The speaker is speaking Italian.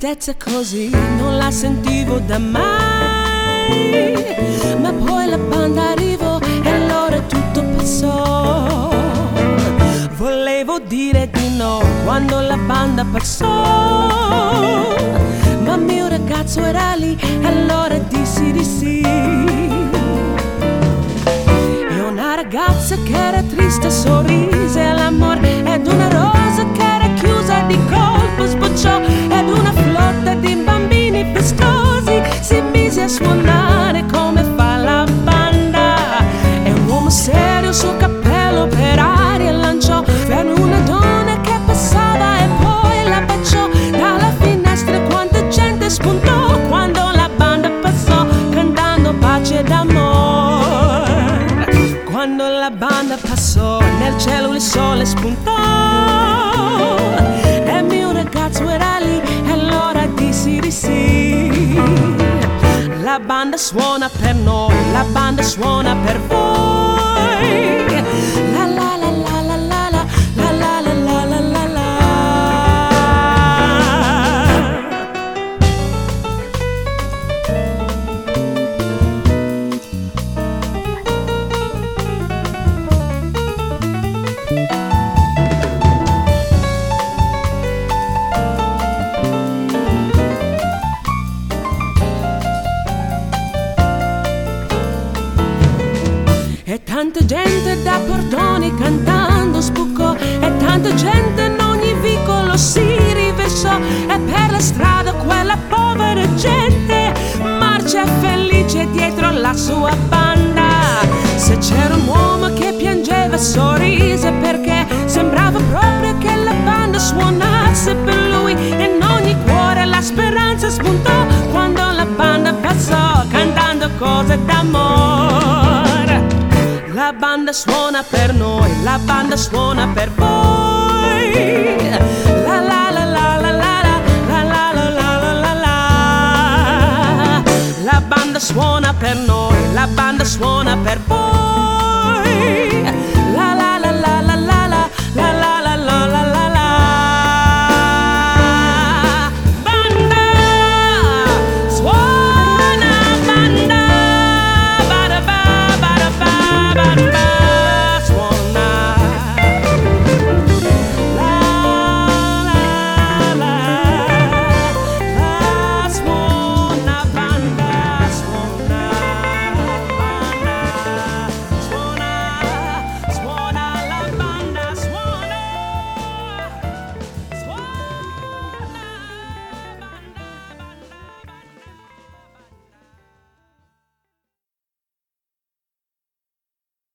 tristezza così non la sentivo da mai. Ma poi la banda arrivò e allora tutto passò. Volevo dire di no quando la banda passò, ma mio ragazzo era lì e allora dissi di sì. E una ragazza che era triste sorrise all'amore, ed una rosa che era chiusa di colpo sbocciò, ed una flotta di bambini festosi si mise a suonare come fa la banda. E un uomo serio il suo cappello per aria lanciò per una donna che passava e poi la baciò. Dalla finestra quanta gente spuntò quando la banda passò cantando pace d'amore. Quando la banda passò nel cielo il sole spuntò e mio ragazzo era lì e allora dissi di sì. La banda suona per noi, la banda suona per voi. La la la la la la la la la la la la la. E tanta gente da portoni cantando sbucò, e tanta gente in ogni vicolo si riversò, e per la strada quella povera gente marcia felice dietro la sua banda. Se c'era un uomo che piangeva sorrise perché sembrava proprio che la banda suonasse per lui, e in ogni cuore la speranza spuntò quando la banda passò cantando cose d'amore. La banda suona per noi, la banda suona per voi. La la la la la la la la la la la la la. La banda suona per noi, la banda suona per voi.